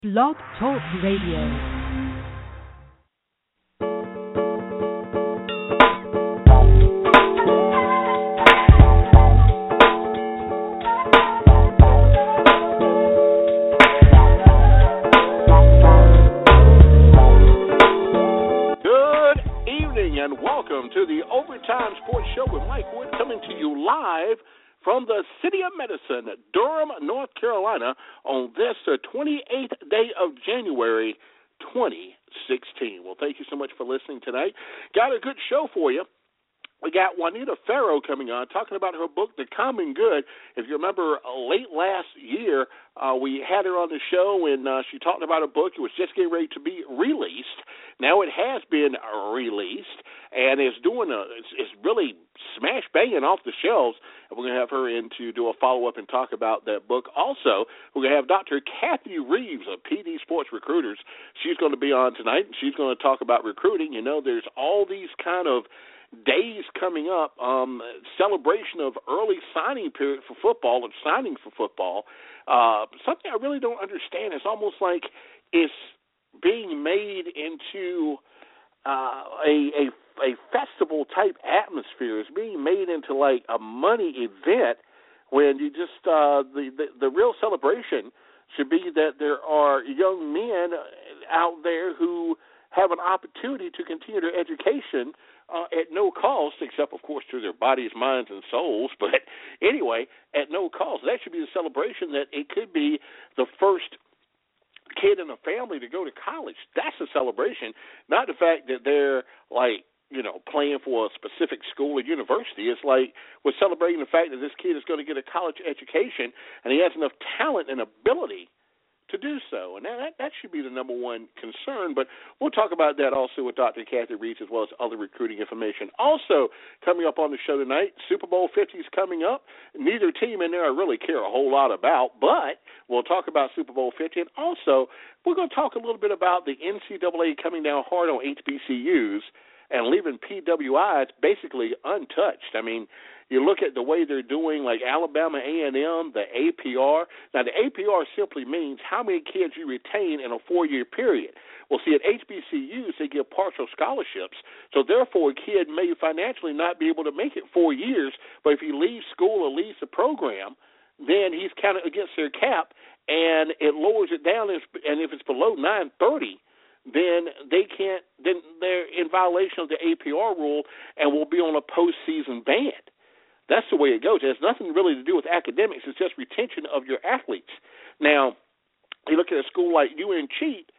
Blog Talk Radio. And welcome to the Overtime Sports Show with Mike Wood, coming to you live from the City of Medicine, Durham, North Carolina, on this 28th day of January 2016. Well, thank you so much for listening tonight. Got a good show for you. We got Juanita Ferro coming on, talking about her book, The Common Good. If you remember, late last year, we had her on the show, and she talked about her book. It was just getting ready to be released. Now it has been released, and it's really smash banging off the shelves. And we're going to have her in to do a follow-up and talk about that book. Also, we're going to have Dr. Kathy Reeves of PD Sports Recruiters. She's going to be on tonight, and she's going to talk about recruiting. You know, there's all these kind of days coming up, celebration of early signing period for football and signing for football. Something I really don't understand. It's almost like it's being made into a festival type atmosphere. It's being made into like a money event when you just the real celebration should be that there are young men out there who have an opportunity to continue their education at no cost, except, of course, to their bodies, minds, and souls. But anyway, at no cost. That should be the celebration that it could be the first kid in a family to go to college. That's a celebration, not the fact that they're, like, you know, playing for a specific school or university. It's like we're celebrating the fact that this kid is going to get a college education and he has enough talent and ability to do so. And that should be the number one concern. But we'll talk about that also with Dr. Kathy Reeves as well as other recruiting information. Also coming up on the show tonight, Super Bowl 50 is coming up. Neither team in there I really care a whole lot about, but we'll talk about Super Bowl 50. And also we're going to talk a little bit about the NCAA coming down hard on HBCUs and leaving PWIs basically untouched. I mean, you look at the way they're doing, like Alabama A&M, the APR. Now, the APR simply means how many kids you retain in a 4-year period. Well, see, at HBCUs, they give partial scholarships. So, therefore, a kid may financially not be able to make it 4 years, but if he leaves school or leaves the program, then he's kind of against their cap, and it lowers it down. And if it's below 930, then then they're in violation of the APR rule and will be on a postseason ban. That's the way it goes. It has nothing really to do with academics. It's just retention of your athletes. Now, you look at a school like UNC,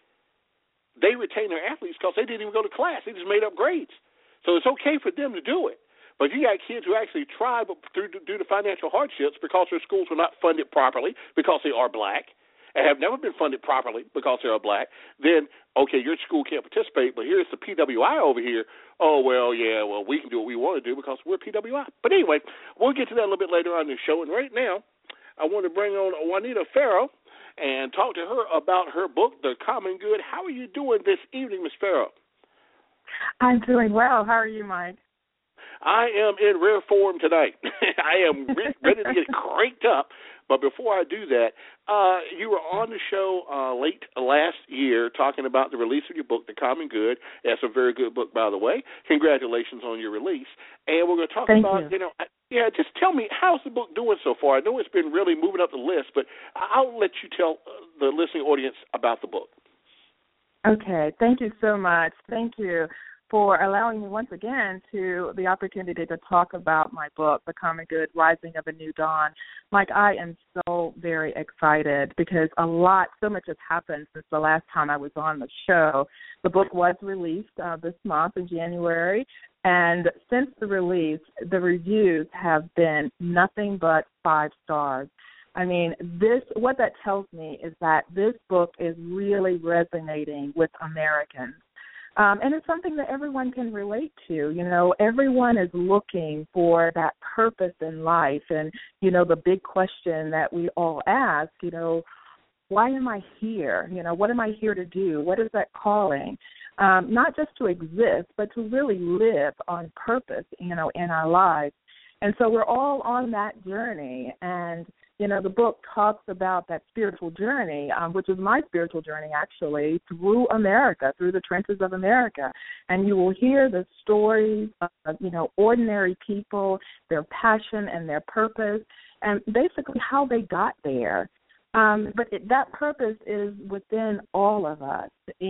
they retain their athletes because they didn't even go to class. They just made up grades. So it's okay for them to do it. But you got kids who actually try but due to financial hardships because their schools were not funded properly because they are black and have never been funded properly because they are black, then, okay, your school can't participate, but here's the PWI over here. Oh, well, yeah, well, we can do what we want to do because we're PWI. But anyway, we'll get to that a little bit later on in the show. And right now, I want to bring on Juanita Ferro and talk to her about her book, The Common Good. How are you doing this evening, Ms. Ferro? I'm doing well. How are you, Mike? I am in rare form tonight. I am ready to get cranked up. But before I do that, you were on the show late last year talking about the release of your book, The Common Good. That's a very good book, by the way. Congratulations on your release. And we're going to talk about, just tell me, how's the book doing so far? I know it's been really moving up the list, but I'll let you tell the listening audience about the book. Okay. Thank you so much. Thank you for allowing me once again to the opportunity to talk about my book, The Common Good, Rising of a New Dawn. Mike, I am so very excited because so much has happened since the last time I was on the show. The book was released this month in January, and since the release, the reviews have been nothing but 5 stars. I mean, what that tells me is that this book is really resonating with Americans. And it's something that everyone can relate to. You know, everyone is looking for that purpose in life. And, you know, the big question that we all ask, you know, why am I here? You know, what am I here to do? What is that calling? Not just to exist, but to really live on purpose, you know, in our lives. And so we're all on that journey. And, the book talks about that spiritual journey, which is my spiritual journey, actually, through America, through the trenches of America. And you will hear the stories of, ordinary people, their passion and their purpose, and basically how they got there. But that purpose is within all of us,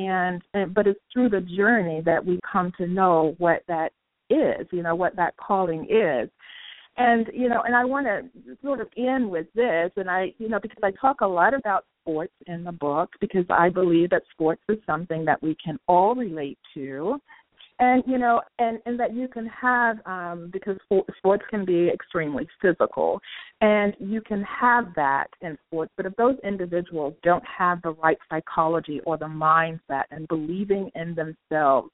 but it's through the journey that we come to know what that is, what that calling is. And, and I want to sort of end with this, and because I talk a lot about sports in the book, because I believe that sports is something that we can all relate to. And, and that you can have, because sports can be extremely physical, and you can have that in sports. But if those individuals don't have the right psychology or the mindset and believing in themselves,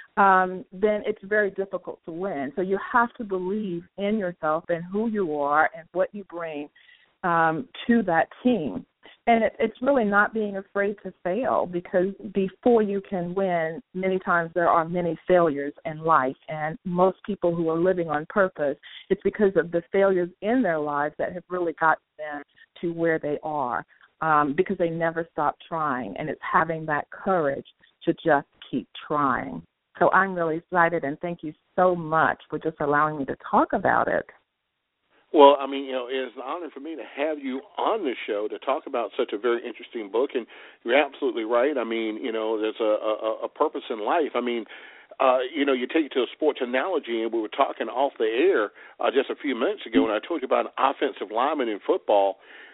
then it's very difficult to win. So you have to believe in yourself and who you are and what you bring to that team. And it's really not being afraid to fail, because before you can win, many times there are many failures in life. And most people who are living on purpose, it's because of the failures in their lives that have really gotten them to where they are, because they never stop trying. And it's having that courage to just keep trying. So I'm really excited, and thank you so much for just allowing me to talk about it. Well, I mean, it's an honor for me to have you on the show to talk about such a very interesting book, and you're absolutely right. I mean, there's a purpose in life. I mean, you take it to a sports analogy, and we were talking off the air just a few minutes ago, and I told you about an offensive lineman in football.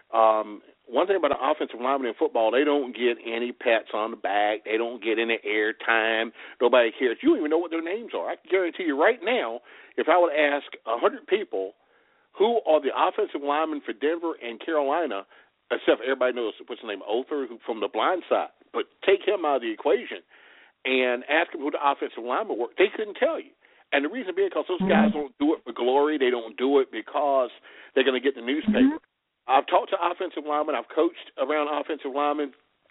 One thing about an offensive lineman in football, they don't get any pats on the back. They don't get any air time. Nobody cares. You don't even know what their names are. I can guarantee you right now, if I would ask 100 people who are the offensive linemen for Denver and Carolina, except everybody knows what's his name, Othar, from The Blind Side, but take him out of the equation and ask them who the offensive linemen were, they couldn't tell you. And the reason being because those guys don't do it for glory. They don't do it because they're going to get the newspaper. I've talked to offensive linemen. I've coached around offensive linemen,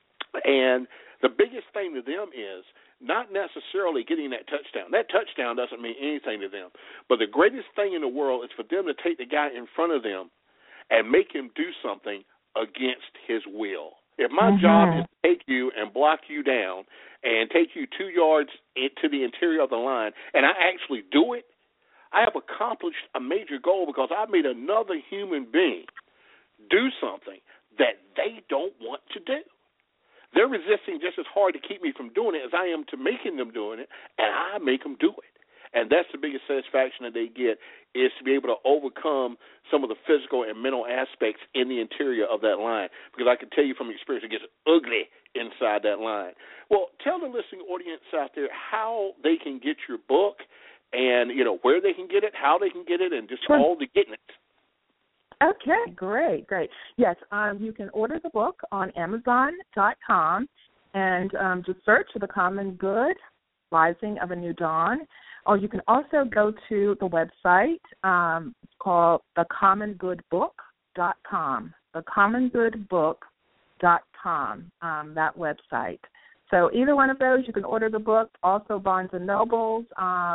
and the biggest thing to them is not necessarily getting that touchdown. That touchdown doesn't mean anything to them. But the greatest thing in the world is for them to take the guy in front of them and make him do something against his will. If my job is to take you and block you down and take you 2 yards into the interior of the line, and I actually do it, I have accomplished a major goal because I made another human being do something that they don't want to do. They're resisting just as hard to keep me from doing it as I am to making them doing it, and I make them do it. And that's the biggest satisfaction that they get, is to be able to overcome some of the physical and mental aspects in the interior of that line. Because I can tell you from experience, it gets ugly inside that line. Well, tell the listening audience out there how they can get your book and, where they can get it, how they can get it, and just all the getting it. Okay, great. Yes, you can order the book on Amazon.com and just search The Common Good, Rising of a New Dawn. Or you can also go to the website. It's called thecommongoodbook.com, thecommongoodbook.com, that website. So either one of those, you can order the book. Also, Barnes & Nobles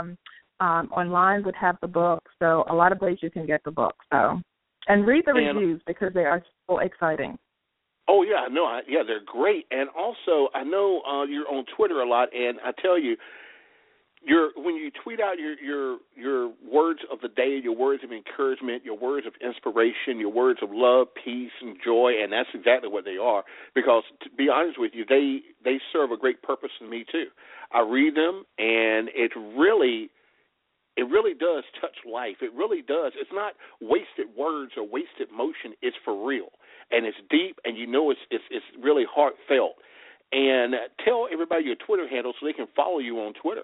online would have the book. So a lot of ways you can get the book. So. And read the reviews because they are so exciting. Oh, yeah, they're great. And also, I know you're on Twitter a lot, and I tell you, when you tweet out your words of the day, your words of encouragement, your words of inspiration, your words of love, peace, and joy, and that's exactly what they are. Because to be honest with you, they serve a great purpose to me too. I read them, and it really does touch life. It really does. It's not wasted words or wasted motion. It's for real, and it's deep, and it's really heartfelt. And tell everybody your Twitter handle so they can follow you on Twitter.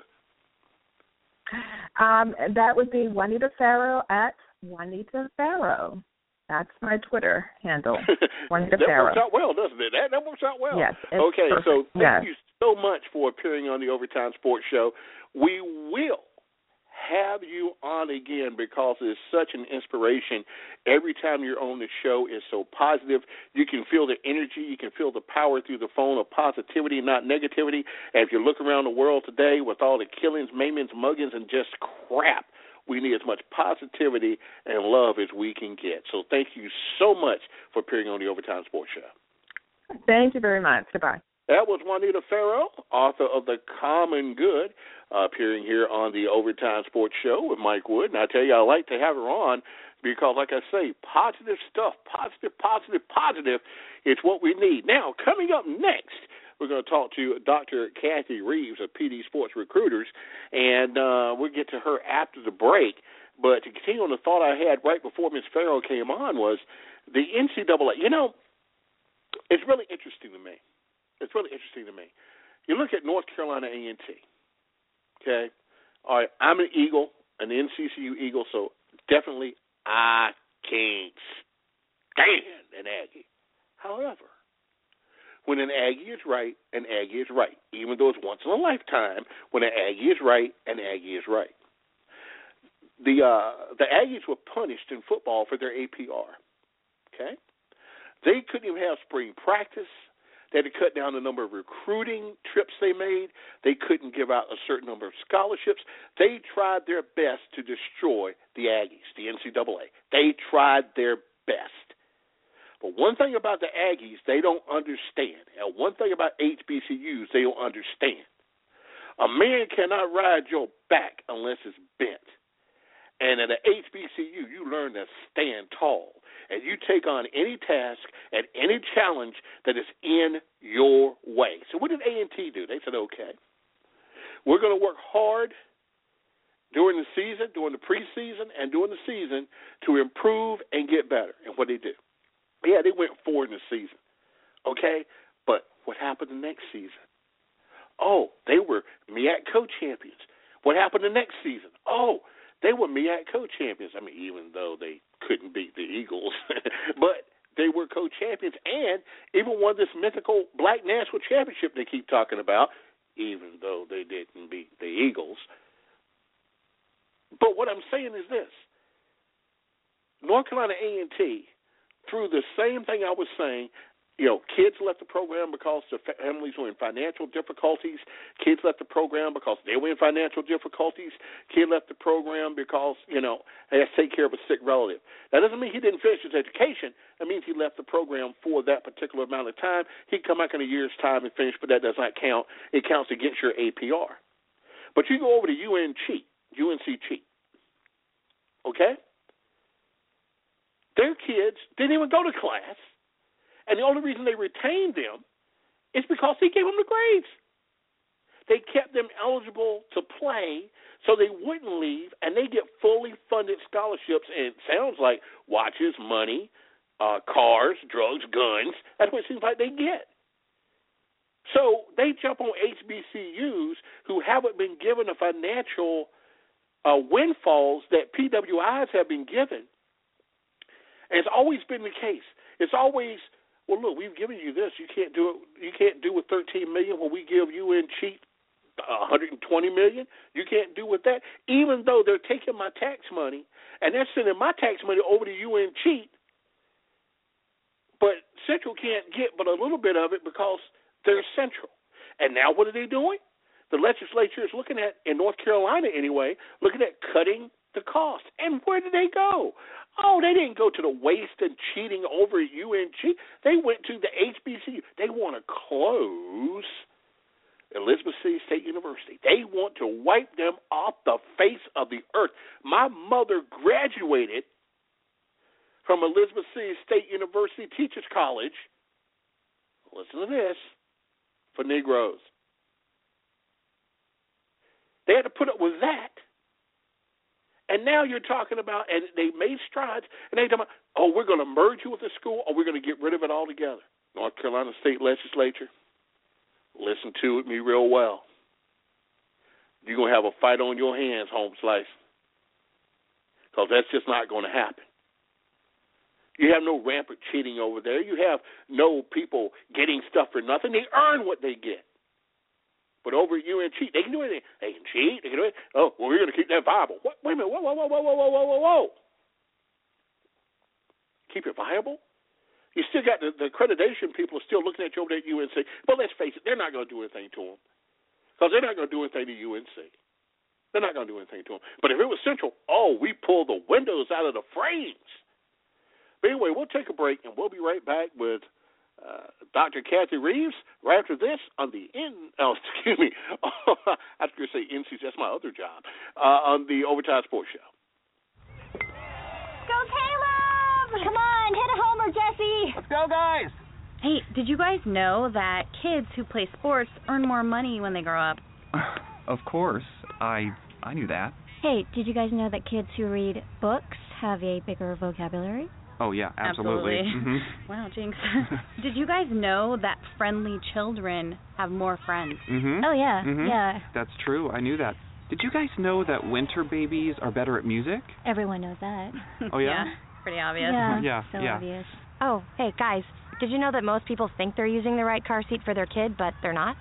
That would be Juanita Farrow at Juanita Farrow. That's my Twitter handle, Juanita Farrow. That works out well, doesn't it? That works out well. Yes. Okay, perfect. So thank you so much for appearing on the Overtime Sports Show. We will have you on again because it is such an inspiration. Every time you're on the show is so positive. You can feel the energy. You can feel the power through the phone of positivity, not negativity. And if you look around the world today with all the killings, maimings, muggings, and just crap, We need as much positivity and love as we can get. So thank you so much for appearing on the Overtime Sports Show. Thank you very much. Goodbye. That was Juanita Farrow, author of The Common Good, appearing here on the Overtime Sports Show with Mike Wood. And I tell you, I like to have her on because, like I say, positive stuff, positive is what we need. Now, coming up next, we're going to talk to Dr. Kathy Reeves of PD Sports Recruiters, and we'll get to her after the break. But to continue on the thought I had right before Ms. Farrow came on was the NCAA. You know, it's really interesting to me. You look at North Carolina A&T, okay? All right, I'm an Eagle, an NCCU Eagle, so definitely I can't stand an Aggie. However, when an Aggie is right, an Aggie is right, even though it's once in a lifetime. When an Aggie is right, an Aggie is right. The Aggies were punished in football for their APR, okay? They couldn't even have spring practice. They had to cut down the number of recruiting trips they made. They couldn't give out a certain number of scholarships. They tried their best to destroy the Aggies, the NCAA. They tried their best. But one thing about the Aggies, they don't understand. And one thing about HBCUs, they don't understand. A man cannot ride your back unless it's bent. And at an HBCU, you learn to stand tall. And you take on any task and any challenge that is in your way. So what did A&T do? They said, okay, we're going to work hard during the season, during the preseason, and during the season to improve and get better. And what did they do? Yeah, they went forward in the season, okay? But what happened the next season? Oh, they were MEAC co-champions. What happened the next season? Oh, they were MEAC co-champions. I mean, even though they couldn't beat the Eagles, but they were co-champions and even won this mythical Black National Championship they keep talking about, even though they didn't beat the Eagles. But what I'm saying is this. North Carolina A&T, through the same thing I was saying, you know, kids left the program because their families were in financial difficulties. Kids left the program because they were in financial difficulties. Kid left the program because, you know, they had to take care of a sick relative. That doesn't mean he didn't finish his education. That means he left the program for that particular amount of time. He'd come back in a year's time and finish, but that does not count. It counts against your APR. But you go over to UNC cheat, okay? Their kids didn't even go to class. And the only reason they retained them is because he gave them the grades. They kept them eligible to play so they wouldn't leave, and they get fully funded scholarships, and it sounds like watches, money, cars, drugs, guns. That's what it seems like they get. So they jump on HBCUs who haven't been given the financial windfalls that PWIs have been given. And it's always been the case. It's always, well, look, we've given you this. You can't do it. You can't do with $13 million when we give you in cheat $120 million. You can't do with that, even though they're taking my tax money and they're sending my tax money over to UN cheat. But Central can't get but a little bit of it because they're Central. And now what are they doing? The legislature is looking at, in North Carolina anyway, looking at cutting the cost. And where did they go? Oh, they didn't go to the waste and cheating over at UNC. They went to the HBCU. They want to close Elizabeth City State University. They want to wipe them off the face of the earth. My mother graduated from Elizabeth City State University Teachers College, listen to this, for Negroes. They had to put up with that. And now you're talking about, and they made strides, and they talking about, oh, we're going to merge you with the school, or we're going to get rid of it altogether. North Carolina State Legislature, listen to me real well. You're going to have a fight on your hands, Home Slice, because that's just not going to happen. You have no rampant cheating over there. You have no people getting stuff for nothing. They earn what they get. But over at UNC, they can do anything. They can cheat. They can do it. Oh, well, we're going to keep that viable. What? Wait a minute. Whoa. Keep it viable? You still got the accreditation people are still looking at you over there at UNC. But let's face it, they're not going to do anything to them because they're not going to do anything to UNC. They're not going to do anything to them. But if it was Central, we pull the windows out of the frames. But anyway, we'll take a break, and we'll be right back with Dr. Kathy Reeves right after this on the I was going to say NCC, that's my other job, on the Overtime Sports Show. Go Caleb! Come on, hit a homer, Jesse. Let's go, guys. Hey, did you guys know that kids who play sports earn more money when they grow up? Of course. I knew that. Hey, did you guys know that kids who read books have a bigger vocabulary? Oh, yeah, absolutely. Mm-hmm. Wow, Jinx. Did you guys know that friendly children have more friends? Mm-hmm. Oh, yeah, mm-hmm. yeah. That's true. I knew that. Did you guys know that winter babies are better at music? Everyone knows that. Oh, yeah? Yeah, pretty obvious. Yeah, yeah. obvious. Oh, hey, guys, did you know that most people think they're using the right car seat for their kid, but they're not?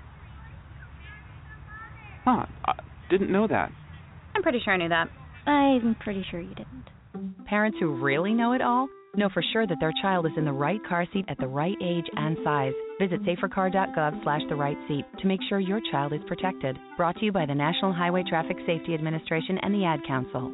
Huh. I didn't know that. I'm pretty sure I knew that. I'm pretty sure you didn't. Parents who really know it all know for sure that their child is in the right car seat at the right age and size. Visit safercar.gov/the-right-seat to make sure your child is protected. Brought to you by the National Highway Traffic Safety Administration and the Ad Council.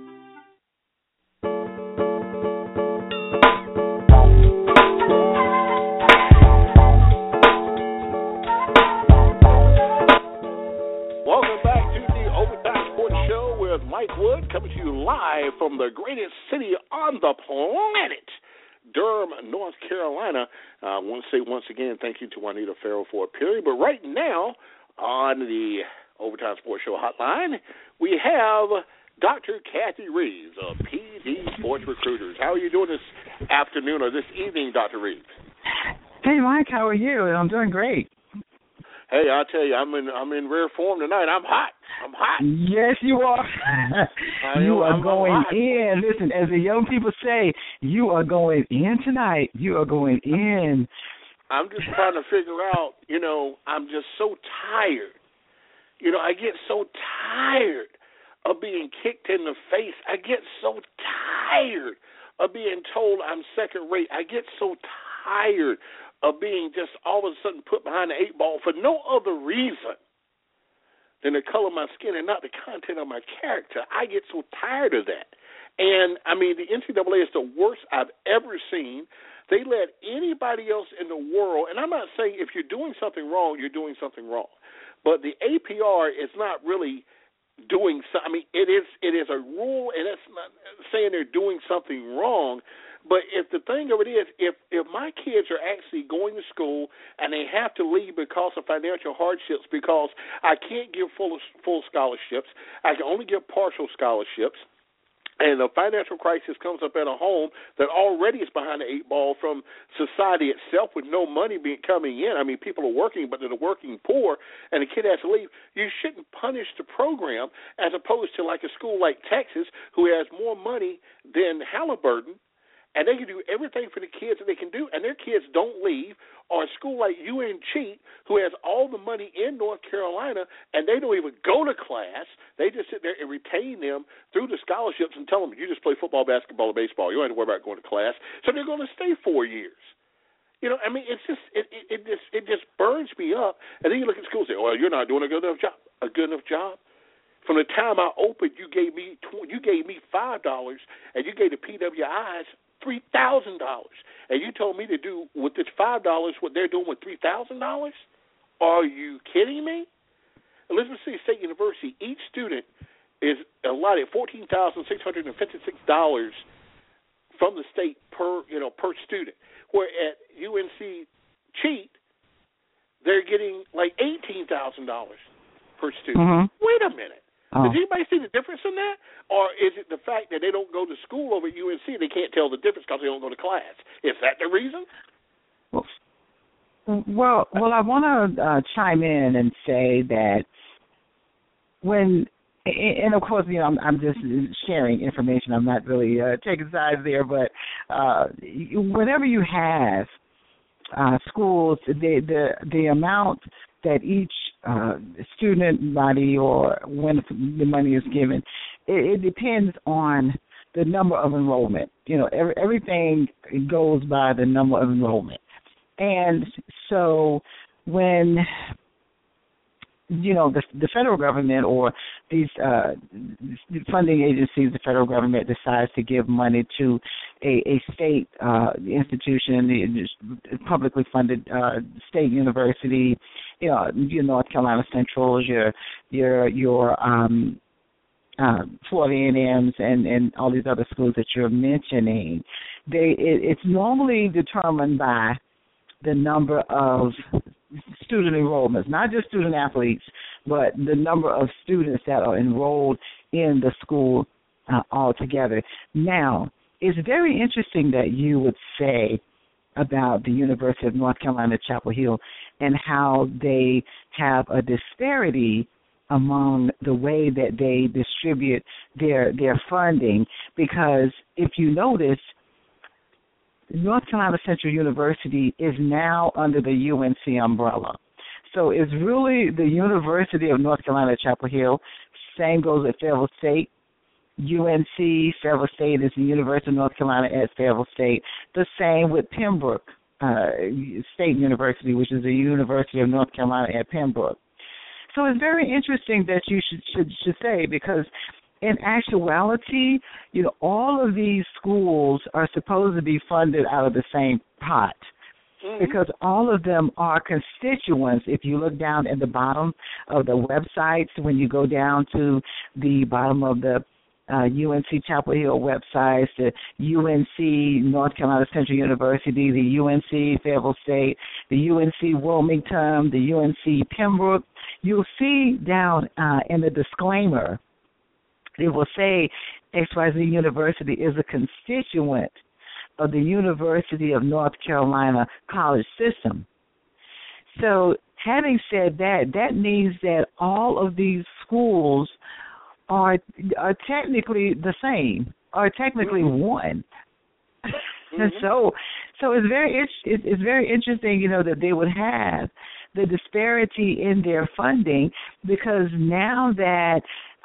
Welcome back to the Overtime Sports Show with Mike Wood, coming to you live from the greatest city on the planet, Durham, North Carolina. I want to say once again thank you to Juanita Farrell for appearing. But right now on the Overtime Sports Show hotline, we have Dr. Kathy Reeves of PD Sports Recruiters. How are you doing this afternoon or this evening, Dr. Reeves? Hey, Mike, how are you? I'm doing great. Hey, I'll tell you, I'm in rare form tonight. I'm hot. Yes, you are. You are going hot. in. Listen, as the young people say, you are going in tonight. You are going in. I'm just trying to figure out, I'm just so tired. I get so tired of being kicked in the face. I get so tired of being told I'm second rate. I get so tired of being just all of a sudden put behind the 8 ball for no other reason than the color of my skin and not the content of my character. I get so tired of that. And, the NCAA is the worst I've ever seen. They let anybody else in the world, and I'm not saying if you're doing something wrong, you're doing something wrong, but the APR is not really doing something. It is a rule, and it's not saying they're doing something wrong. But if the thing of it is, if my kids are actually going to school and they have to leave because of financial hardships, because I can't give full scholarships, I can only give partial scholarships, and a financial crisis comes up at a home that already is behind the 8 ball from society itself with no money coming in. People are working, but they're the working poor, and the kid has to leave. You shouldn't punish the program as opposed to like a school like Texas who has more money than Halliburton, and they can do everything for the kids that they can do, and their kids don't leave, or a school like UNC, who has all the money in North Carolina, and they don't even go to class. They just sit there and retain them through the scholarships and tell them, you just play football, basketball, or baseball. You don't have to worry about going to class. So they're going to stay 4 years. It's just it just burns me up. And then you look at schools and say, well, you're not doing a good enough job. From the time I opened, you gave me $5, and you gave the PWIs $3,000, and you told me to do with this $5 what they're doing with $3,000? Are you kidding me? Elizabeth City State University, each student is allotted $14,656 from the state per student. Where at UNC Cheat, they're getting like $18,000 per student. Mm-hmm. Wait a minute. Oh. Does anybody see the difference in that? Or is it the fact that they don't go to school over at UNC and they can't tell the difference because they don't go to class? Is that the reason? Well, I want to chime in and say that and of course, I'm just sharing information. I'm not really taking sides there, but whenever you have schools, the amount that each student body or when the money is given, it depends on the number of enrollment. Everything goes by the number of enrollment. And so when the federal government or these funding agencies, the federal government decides to give money to a state institution, publicly funded state university, your North Carolina Central, your Florida A&Ms and all these other schools that you're mentioning. It's normally determined by the number of student enrollments, not just student athletes, but the number of students that are enrolled in the school altogether. Now, it's very interesting that you would say about the University of North Carolina, Chapel Hill, and how they have a disparity among the way that they distribute their funding, because if you notice, North Carolina Central University is now under the UNC umbrella. So it's really the University of North Carolina, Chapel Hill. Same goes at Fayetteville State. UNC, Fayetteville State is the University of North Carolina at Fayetteville State. The same with Pembroke State University, which is the University of North Carolina at Pembroke. So it's very interesting that you should say, because in actuality, all of these schools are supposed to be funded out of the same pot, because all of them are constituents. If you look down at the bottom of the websites, when you go down to the bottom of the UNC Chapel Hill websites, the UNC North Carolina Central University, the UNC Fayetteville State, the UNC Wilmington, the UNC Pembroke, you'll see down in the disclaimer, it will say XYZ University is a constituent of the University of North Carolina college system. So having said that, that means that all of these schools are technically the same, are technically one. And so it's very interesting, that they would have the disparity in their funding, because now that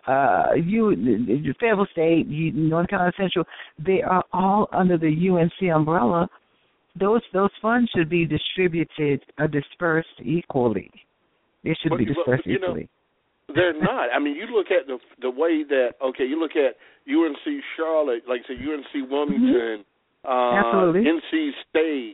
Fayetteville State, North Carolina Central, they are all under the UNC umbrella. Those funds should be distributed or dispersed equally. They should be dispersed equally. They're not. I mean, you look at the way that, you look at UNC Charlotte, like say UNC Wilmington, Absolutely. NC State,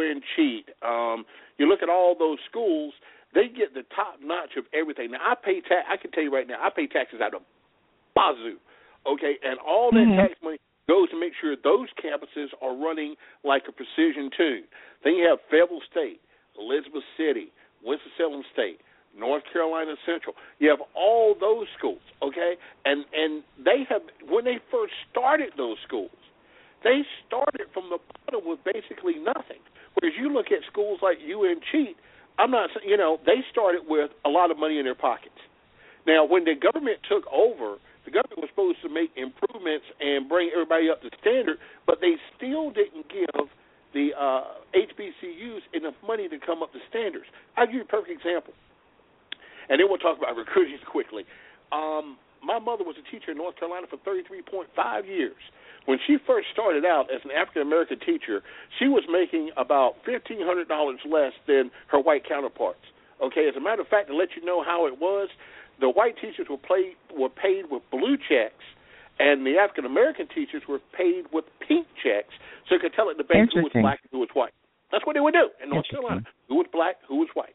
UNC. You look at all those schools, they get the top notch of everything. Now, I can tell you right now, I pay taxes out of bazoo, and all that tax money goes to make sure those campuses are running like a precision tune. Then you have Fayetteville State, Elizabeth City, Winston-Salem State, North Carolina Central. You have all those schools, and they have, when they first started those schools, they started from the bottom with basically nothing. Whereas you look at schools like UNC, I'm not, they started with a lot of money in their pockets. Now, when the government took over, the government was supposed to make improvements and bring everybody up to standard, but they still didn't give the HBCUs enough money to come up to standards. I'll give you a perfect example. And then we'll talk about recruiting quickly. My mother was a teacher in North Carolina for 33.5 years. When she first started out as an African-American teacher, she was making about $1,500 less than her white counterparts. As a matter of fact, to let you know how it was, the white teachers were paid with blue checks, and the African-American teachers were paid with pink checks, so you could tell at the bank who was black and who was white. That's what they would do in North Carolina. Who was black, who was white.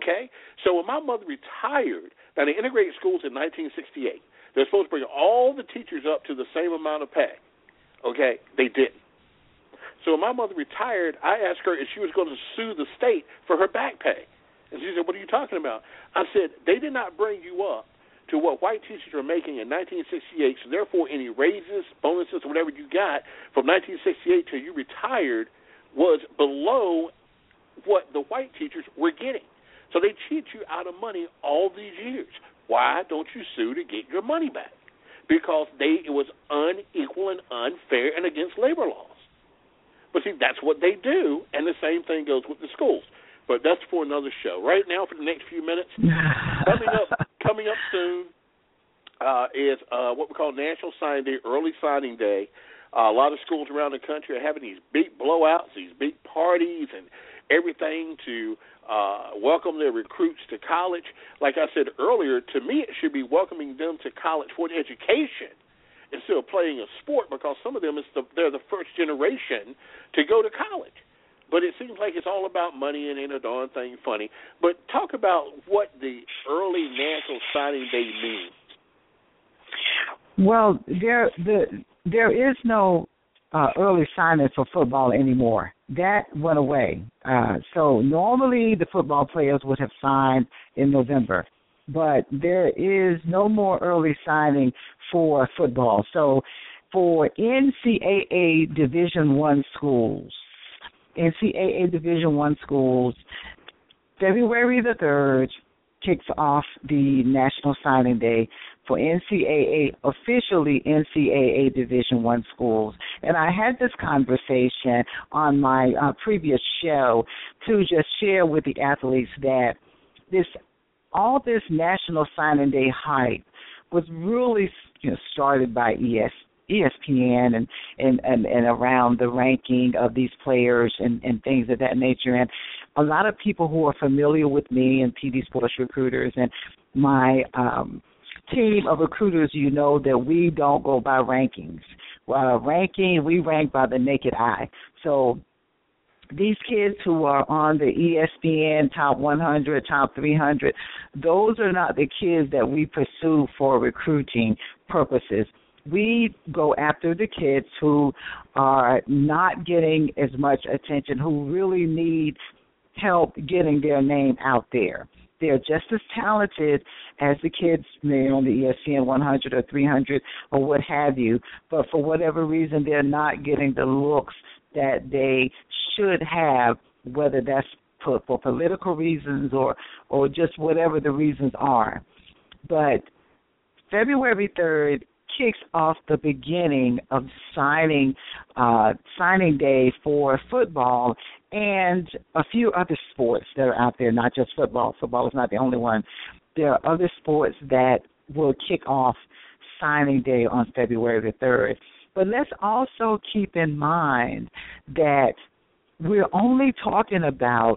So when my mother retired, now they integrated schools in 1968. They're supposed to bring all the teachers up to the same amount of pay. They didn't. So when my mother retired, I asked her if she was going to sue the state for her back pay. And she said, "What are you talking about?" I said, "They did not bring you up to what white teachers were making in 1968, so therefore any raises, bonuses, whatever you got from 1968 till you retired was below what the white teachers were getting. So they cheat you out of money all these years. Why don't you sue to get your money back? Because it was unequal and unfair and against labor laws. But see, that's what they do, and the same thing goes with the schools. But that's for another show. Right now, for the next few minutes, coming up soon is what we call National Signing Day, Early Signing Day. A lot of schools around the country are having these big blowouts, these big parties, and everything to welcome their recruits to college. Like I said earlier, to me it should be welcoming them to college for an education instead of playing a sport, because some of them they're the first generation to go to college. But it seems like it's all about money and ain't a darn thing funny. But talk about what the early National Signing Day means. Well, there is no early signing for football anymore. That went away. So normally the football players would have signed in November, but there is no more early signing for football. So for NCAA Division I schools, February the 3rd kicks off the National Signing Day for officially NCAA Division I schools. And I had this conversation on my previous show to just share with the athletes that all this National Signing Day hype was really started by ESPN and around the ranking of these players and things of that nature. And a lot of people who are familiar with me and PD Sports Recruiters and my team of recruiters, that we don't go by rankings. We rank by the naked eye. So these kids who are on the ESPN top 100, top 300, those are not the kids that we pursue for recruiting purposes. We go after the kids who are not getting as much attention, who really need help getting their name out there. They're just as talented as the kids on the ESPN 100 or 300 or what have you, but for whatever reason they're not getting the looks that they should have, whether that's for political reasons or just whatever the reasons are. But February 3rd kicks off the beginning of signing day for football and a few other sports that are out there, not just football. Football is not the only one. There are other sports that will kick off signing day on February the 3rd. But let's also keep in mind that we're only talking about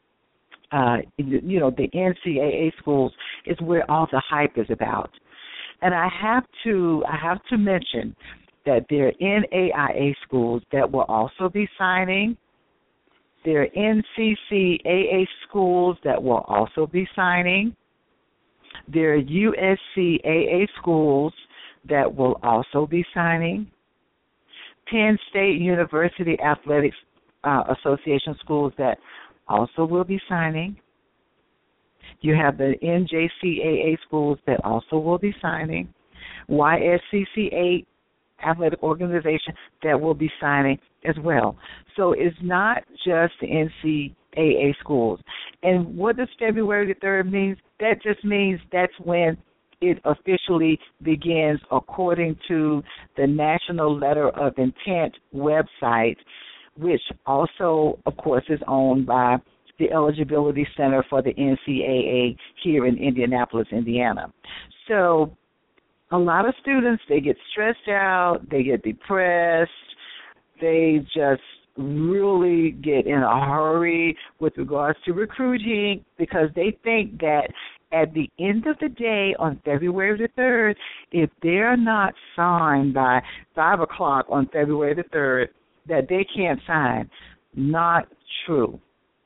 the NCAA schools is where all the hype is about. And I have to mention that there are NAIA schools that will also be signing. There are NCCAA schools that will also be signing. There are USCAA schools that will also be signing. Penn State University Athletics Association schools that also will be signing. You have the NJCAA schools that also will be signing. YSCCA athletic organization that will be signing as well. So it's not just the NCAA schools. And what does February the 3rd mean? That just means that's when it officially begins according to the National Letter of Intent website, which also, of course, is owned by the Eligibility Center for the NCAA here in Indianapolis, Indiana. So a lot of students, they get stressed out, they get depressed, they just really get in a hurry with regards to recruiting because they think that at the end of the day on February the 3rd, if they're not signed by 5 o'clock on February the 3rd, that they can't sign. Not true.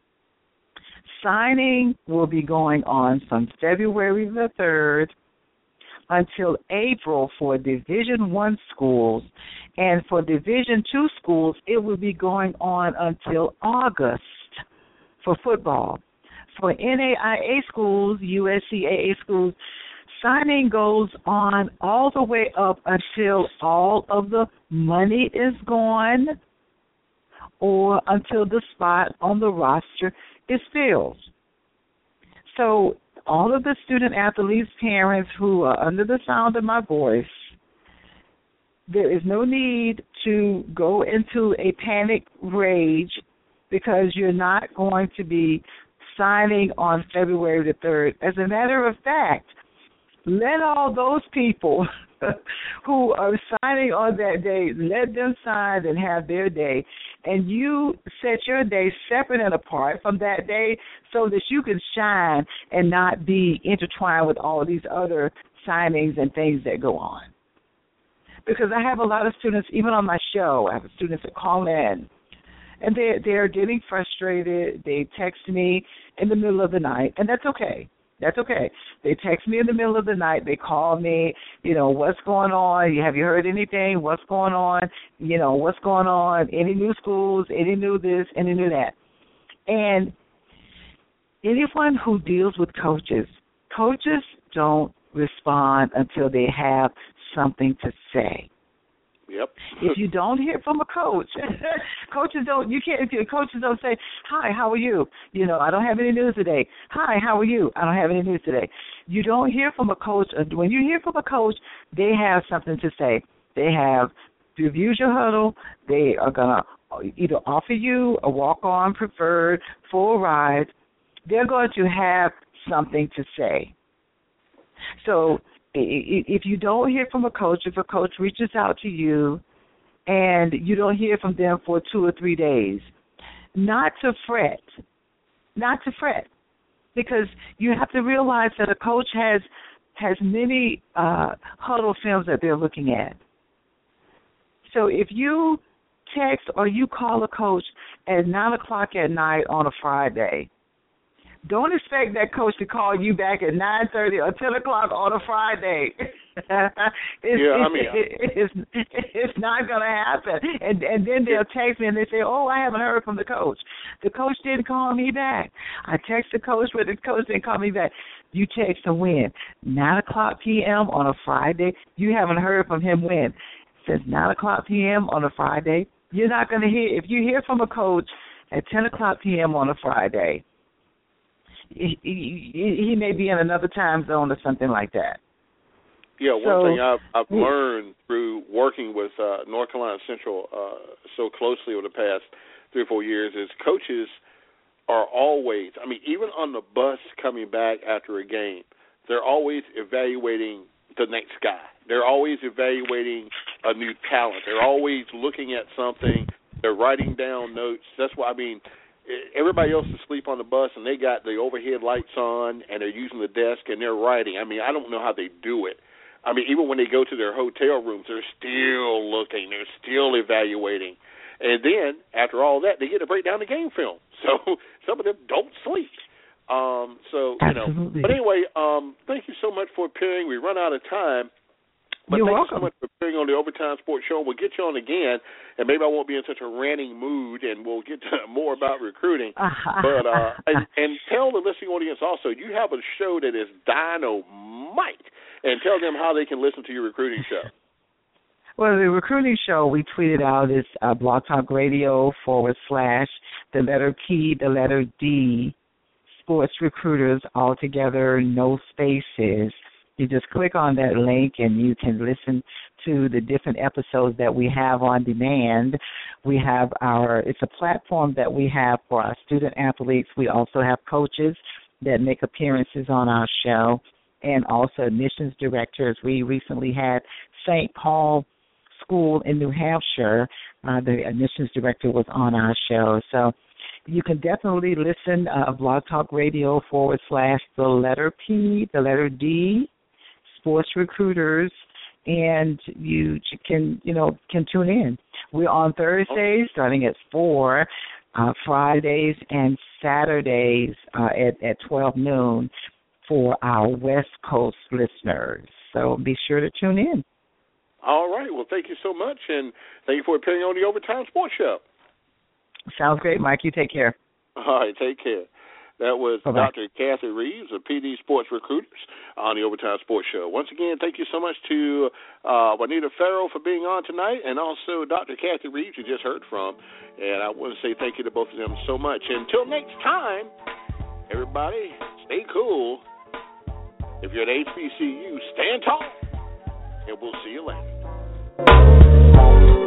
Signing will be going on from February the 3rd until April for Division I schools, and for Division II schools, it will be going on until August for football. For NAIA schools, USCAA schools, signing goes on all the way up until all of the money is gone or until the spot on the roster is filled. So all of the student athletes, parents who are under the sound of my voice, there is no need to go into a panic rage because you're not going to be signing on February the 3rd. As a matter of fact, let all those people who are signing on that day, let them sign and have their day. And you set your day separate and apart from that day so that you can shine and not be intertwined with all of these other signings and things that go on. Because I have a lot of students, even on my show, I have students that call in, and they're getting frustrated. They text me in the middle of the night, and that's okay. That's okay. They text me in the middle of the night. They call me, what's going on? Have you heard anything? What's going on? What's going on? Any new schools? Any new this? Any new that? And anyone who deals with coaches don't respond until they have something to say. Yep. If you don't hear from a coach, coaches don't say, hi, how are you? I don't have any news today. Hi, how are you? I don't have any news today. You don't hear from a coach. When you hear from a coach, they have something to say. They have reviewed your huddle. They are going to either offer you a walk-on preferred full ride. They're going to have something to say. So if you don't hear from a coach, if a coach reaches out to you and you don't hear from them for 2 or 3 days, not to fret, because you have to realize that a coach has many huddle films that they're looking at. So if you text or you call a coach at 9 o'clock at night on a Friday, don't expect that coach to call you back at 9:30 or 10 o'clock on a Friday. It's not going to happen. And then they'll text me and they say, I haven't heard from the coach. The coach didn't call me back. I text the coach, but the coach didn't call me back. You text him when? 9 o'clock p.m. on a Friday? You haven't heard from him when? Since 9 o'clock p.m. on a Friday? You're not going to hear. If you hear from a coach at 10 o'clock p.m. on a Friday, he may be in another time zone or something like that. Yeah, one thing I've learned through working with North Carolina Central so closely over the past 3 or 4 years is coaches are always, even on the bus coming back after a game, they're always evaluating the next guy. They're always evaluating a new talent. They're always looking at something. They're writing down notes. That's why, everybody else is asleep on the bus, and they got the overhead lights on, and they're using the desk, and they're writing. I don't know how they do it. Even when they go to their hotel rooms, they're still looking. They're still evaluating. And then, after all that, they get to break down the game film. So some of them don't sleep. Absolutely. But anyway, thank you so much for appearing. We run out of time. But You're thank welcome. you so much for appearing on the Overtime Sports Show. We'll get you on again, and maybe I won't be in such a ranting mood, and we'll get to more about recruiting. But and tell the listening audience also, you have a show that is dynamite, and tell them how they can listen to your recruiting show. Well, the recruiting show we tweeted out is Blog Talk Radio / the letter P, the letter D, Sports Recruiters, all together, no spaces. You just click on that link and you can listen to the different episodes that we have on demand. We have it's a platform that we have for our student athletes. We also have coaches that make appearances on our show and also admissions directors. We recently had St. Paul School in New Hampshire. The admissions director was on our show. So you can definitely listen, Blog Talk Radio / the letter P, the letter D, Sports Recruiters, and you can tune in. We're on Thursdays starting at 4, Fridays and Saturdays at 12 noon for our West Coast listeners. So be sure to tune in. All right. Well, thank you so much, and thank you for appearing on the Overtime Sports Show. Sounds great, Mike. You take care. All right. Take care. That was Bye-bye. Dr. Kathy Reeves of PD Sports Recruiters on the Overtime Sports Show. Once again, thank you so much to Juanita Farrell for being on tonight, and also Dr. Kathy Reeves, you just heard from. And I want to say thank you to both of them so much. Until next time, everybody, stay cool. If you're at HBCU, stand tall, and we'll see you later.